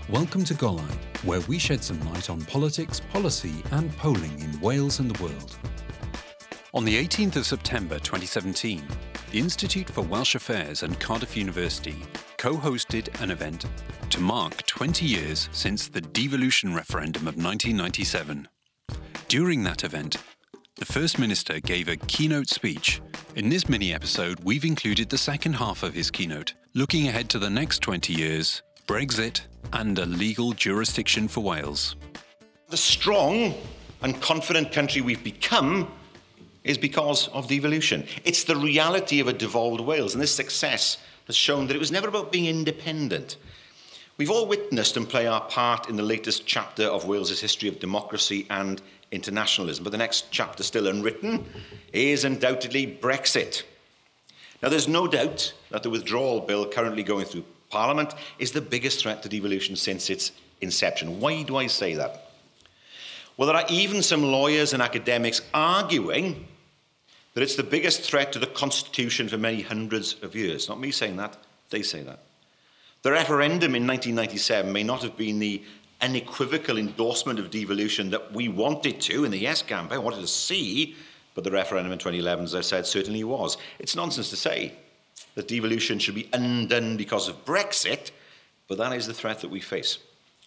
Welcome to Golau, where we shed some light on politics, policy and polling in Wales and the world. On the 18th of September 2017, the Institute for Welsh Affairs and Cardiff University co-hosted an event to mark 20 years since the devolution referendum of 1997. During that event, the First Minister gave a keynote speech. In this mini-episode, we've included the second half of his keynote, looking ahead to the next 20 years, Brexit, and a legal jurisdiction for Wales. The strong and confident country we've become is because of devolution. It's the reality of a devolved Wales, and this success has shown that it was never about being independent. We've all witnessed and play our part in the latest chapter of Wales's history of democracy and internationalism, but the next chapter still unwritten is undoubtedly Brexit. Now, there's no doubt that the withdrawal bill currently going through Parliament is the biggest threat to devolution since its inception. Why do I say that? Well, there are even some lawyers and academics arguing that it's the biggest threat to the Constitution for many hundreds of years. Not me saying that, they say that. The referendum in 1997 may not have been the unequivocal endorsement of devolution that we wanted to in the Yes campaign, wanted to see, but the referendum in 2011, as I said, certainly was. It's nonsense to say that devolution should be undone because of Brexit, but that is the threat that we face.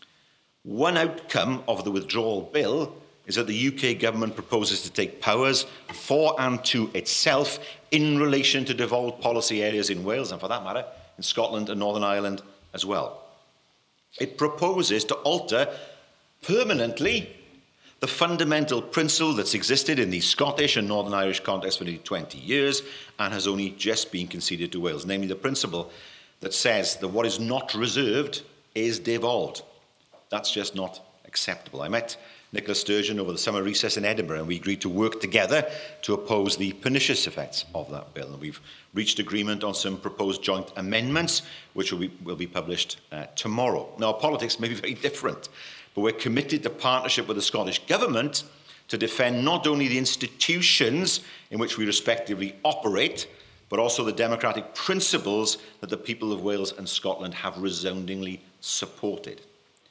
One outcome of the withdrawal bill is that the UK government proposes to take powers for and to itself in relation to devolved policy areas in Wales, and for that matter, in Scotland and Northern Ireland as well. It proposes to alter permanently the fundamental principle that's existed in the Scottish and Northern Irish context for nearly 20 years and has only just been conceded to Wales, namely the principle that says that what is not reserved is devolved. That's just not acceptable. I met Nicola Sturgeon over the summer recess in Edinburgh, and we agreed to work together to oppose the pernicious effects of that bill. And we've reached agreement on some proposed joint amendments, which will be published tomorrow. Now, politics may be very different, but we're committed to partnership with the Scottish Government to defend not only the institutions in which we respectively operate, but also the democratic principles that the people of Wales and Scotland have resoundingly supported.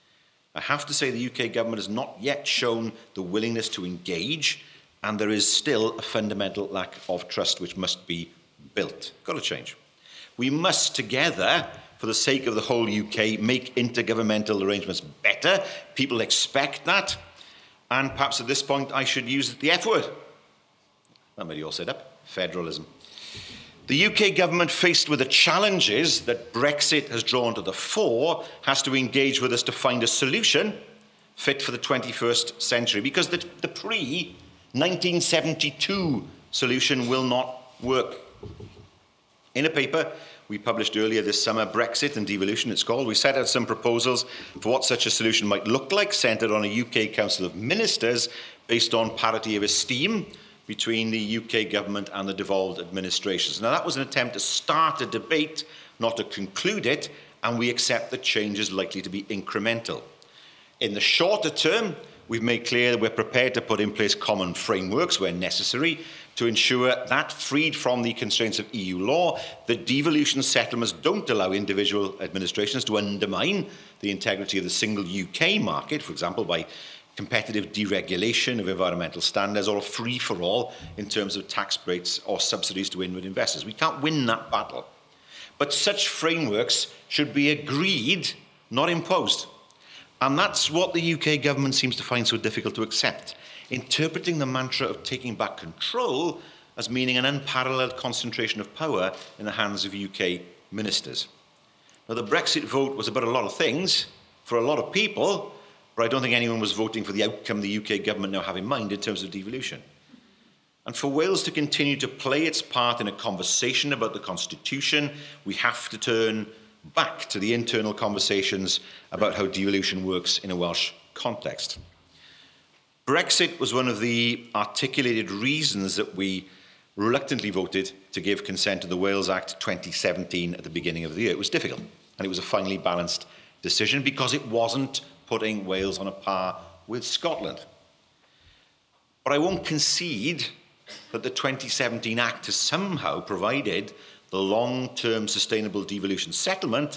I have to say the UK government has not yet shown the willingness to engage, and there is still a fundamental lack of trust which must be built. Got to change. We must together, for the sake of the whole UK, make intergovernmental arrangements better. People expect that. And perhaps at this point I should use the F word. That made you all sit up. Federalism. The UK government, faced with the challenges that Brexit has drawn to the fore, has to engage with us to find a solution fit for the 21st century, because the pre-1972 solution will not work. In a paper we published earlier this summer, Brexit and Devolution, it's called, we set out some proposals for what such a solution might look like, centred on a UK Council of Ministers based on parity of esteem between the UK government and the devolved administrations. Now, that was an attempt to start a debate, not to conclude it, and we accept that change is likely to be incremental. In the shorter term, we've made clear that we're prepared to put in place common frameworks where necessary to ensure that, freed from the constraints of EU law, the devolution settlements don't allow individual administrations to undermine the integrity of the single UK market, for example, by competitive deregulation of environmental standards, or a free-for-all in terms of tax breaks or subsidies to inward investors. We can't win that battle. But such frameworks should be agreed, not imposed. And that's what the UK government seems to find so difficult to accept, interpreting the mantra of taking back control as meaning an unparalleled concentration of power in the hands of UK ministers. Now, the Brexit vote was about a lot of things for a lot of people, but I don't think anyone was voting for the outcome the UK government now have in mind in terms of devolution. And for Wales to continue to play its part in a conversation about the Constitution, we have to turn back to the internal conversations about how devolution works in a Welsh context. Brexit was one of the articulated reasons that we reluctantly voted to give consent to the Wales Act 2017 at the beginning of the year. It was difficult, and it was a finely balanced decision because it wasn't putting Wales on a par with Scotland. But I won't concede that the 2017 Act has somehow provided the long-term sustainable devolution settlement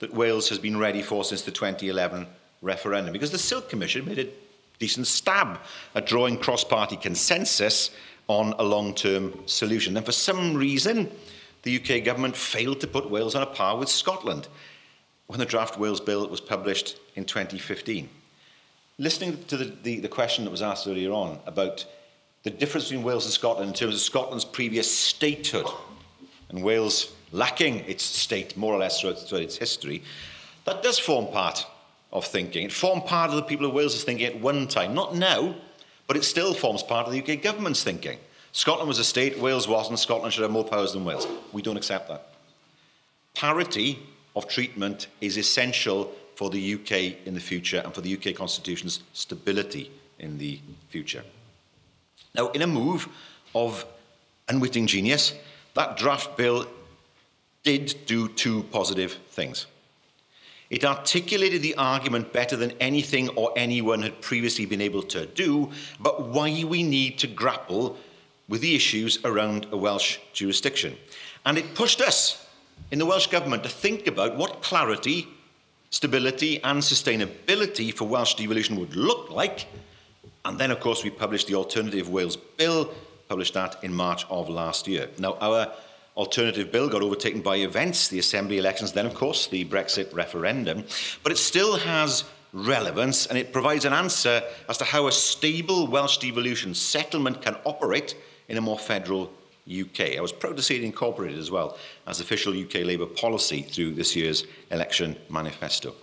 that Wales has been ready for since the 2011 referendum, because the Silk Commission made a decent stab at drawing cross-party consensus on a long-term solution. And for some reason, the UK government failed to put Wales on a par with Scotland when the draft Wales Bill was published in 2015. Listening to the question that was asked earlier on about the difference between Wales and Scotland in terms of Scotland's previous statehood and Wales lacking its state more or less throughout its history, that does form part of thinking. It formed part of the people of Wales' thinking at one time, not now, but it still forms part of the UK government's thinking. Scotland was a state, Wales wasn't, Scotland should have more powers than Wales. We don't accept that. Parity of treatment is essential for the UK in the future and for the UK Constitution's stability in the future. Now, in a move of unwitting genius, that draft bill did do two positive things. It articulated the argument better than anything or anyone had previously been able to do about why we need to grapple with the issues around a Welsh jurisdiction. And it pushed us in the Welsh Government to think about what clarity, stability and sustainability for Welsh devolution would look like. And then, of course, we published the Alternative Wales Bill, published that in March of last year. Now, our alternative bill got overtaken by events, the Assembly elections, then, of course, the Brexit referendum. But it still has relevance, and it provides an answer as to how a stable Welsh devolution settlement can operate in a more federal UK. I was proud to see it incorporated as well as official UK Labour policy through this year's election manifesto.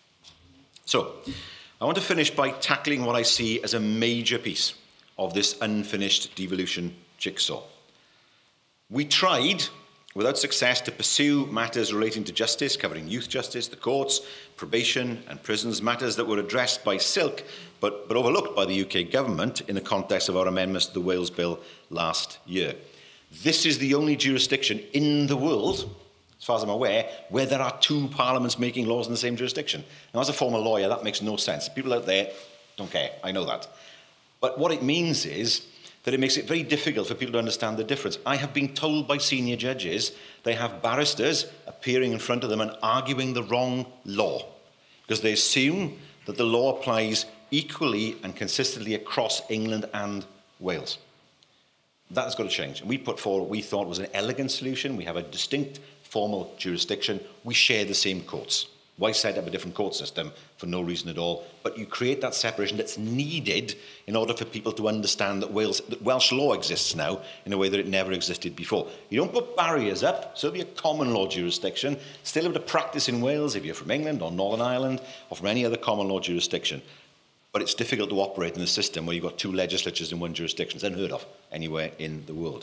So, I want to finish by tackling what I see as a major piece of this unfinished devolution jigsaw. We tried, without success, to pursue matters relating to justice, covering youth justice, the courts, probation and prisons, matters that were addressed by Silk, but overlooked by the UK government in the context of our amendments to the Wales Bill last year. This is the only jurisdiction in the world, as far as I'm aware, where there are two parliaments making laws in the same jurisdiction. Now, as a former lawyer, that makes no sense. People out there don't care, I know that. But what it means is that it makes it very difficult for people to understand the difference. I have been told by senior judges they have barristers appearing in front of them and arguing the wrong law because they assume that the law applies equally and consistently across England and Wales. That has got to change. And we put forward what we thought was an elegant solution. We have a distinct formal jurisdiction. We share the same courts. Why set up a different court system for no reason at all? But you create that separation that's needed in order for people to understand that Welsh law exists now in a way that it never existed before. You don't put barriers up, so it'll be a common law jurisdiction, still able to practice in Wales if you're from England or Northern Ireland or from any other common law jurisdiction. But it's difficult to operate in a system where you've got two legislatures in one jurisdiction. It's unheard of anywhere in the world.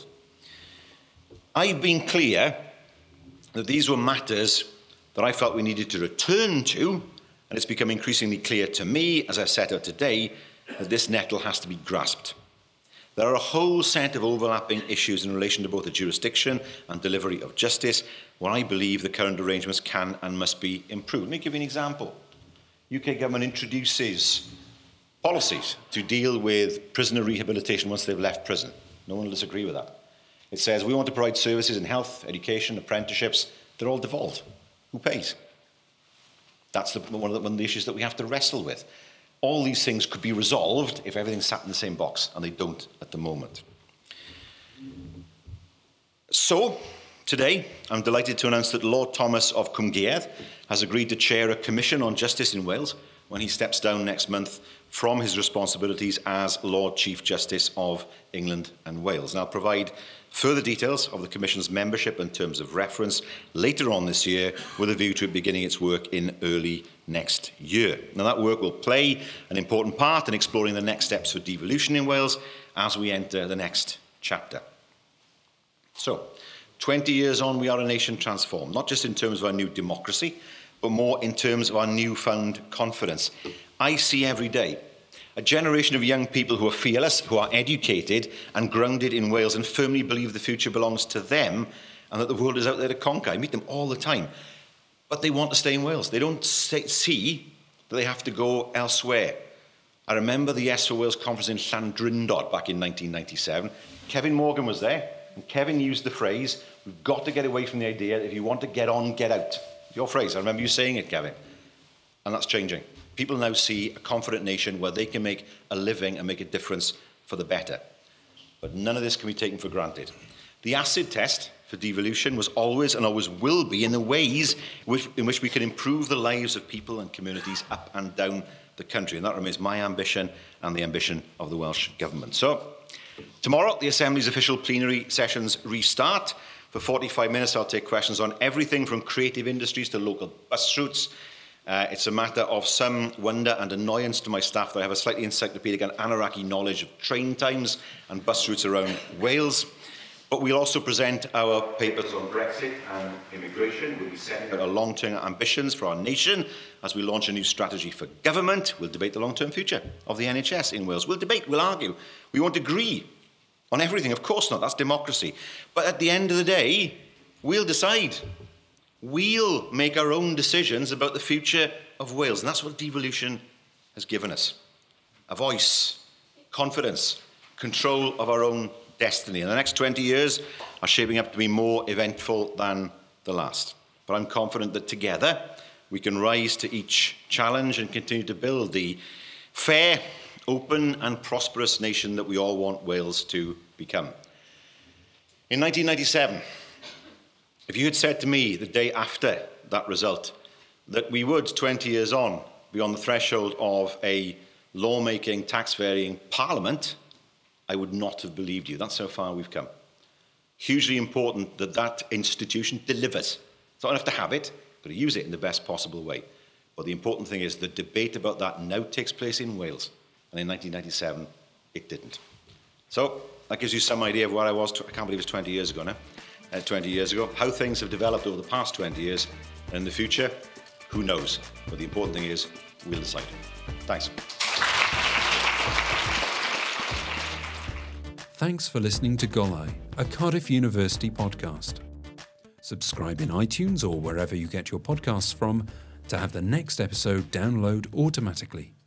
I've been clear that these were matters that I felt we needed to return to, and it's become increasingly clear to me, as I've set out today, that this nettle has to be grasped. There are a whole set of overlapping issues in relation to both the jurisdiction and delivery of justice, where I believe the current arrangements can and must be improved. Let me give you an example. UK government introduces policies to deal with prisoner rehabilitation once they've left prison. No one will disagree with that. It says we want to provide services in health, education, apprenticeships. They're all devolved. Who pays? That's one of the issues that we have to wrestle with. All these things could be resolved if everything sat in the same box, and they don't at the moment. So, today, I'm delighted to announce that Lord Thomas of Cwmgyrdd has agreed to chair a commission on justice in Wales when he steps down next month from his responsibilities as Lord Chief Justice of England and Wales. And I'll provide further details of the Commission's membership in terms of reference later on this year with a view to it beginning its work in early next year. Now, that work will play an important part in exploring the next steps for devolution in Wales as we enter the next chapter. So, 20 years on, we are a nation transformed, not just in terms of our new democracy, but more in terms of our newfound confidence. I see every day a generation of young people who are fearless, who are educated and grounded in Wales and firmly believe the future belongs to them and that the world is out there to conquer. I meet them all the time. But they want to stay in Wales. They don't see that they have to go elsewhere. I remember the Yes for Wales conference in Llandrindod back in 1997. Kevin Morgan was there, and Kevin used the phrase, we've got to get away from the idea that if you want to get on, get out. If Your phrase. I remember you saying it, Gavin. And that's changing. People now see a confident nation where they can make a living and make a difference for the better. But none of this can be taken for granted. The acid test for devolution was always and always will be in the ways in which we can improve the lives of people and communities up and down the country. And that remains my ambition and the ambition of the Welsh Government. So, tomorrow, the Assembly's official plenary sessions restart. For 45 minutes, I'll take questions on everything from creative industries to local bus routes. It's a matter of some wonder and annoyance to my staff that I have a slightly encyclopedic and Anaraki knowledge of train times and bus routes around Wales. But we'll also present our papers on Brexit and immigration. We'll be setting out our long-term ambitions for our nation as we launch a new strategy for government. We'll debate the long-term future of the NHS in Wales. We'll debate, we'll argue. We won't agree on everything, of course not. That's democracy. But at the end of the day, we'll decide. We'll make our own decisions about the future of Wales. And that's what devolution has given us. A voice, confidence, control of our own destiny. And the next 20 years are shaping up to be more eventful than the last. But I'm confident that together we can rise to each challenge and continue to build the fair, open and prosperous nation that we all want Wales to become. In 1997, if you had said to me the day after that result that we would, 20 years on, be on the threshold of a lawmaking, tax-varying parliament, I would not have believed you. That's how far we've come. Hugely important that that institution delivers. It's not enough to have it, but to use it in the best possible way. But the important thing is the debate about that now takes place in Wales. And in 1997, it didn't. So that gives you some idea of where I was. I can't believe it's 20 years ago now. 20 years ago. How things have developed over the past 20 years. And in the future, who knows? But the important thing is, we'll decide. Thanks. Thanks for listening to Golau, a Cardiff University podcast. Subscribe in iTunes or wherever you get your podcasts from to have the next episode download automatically.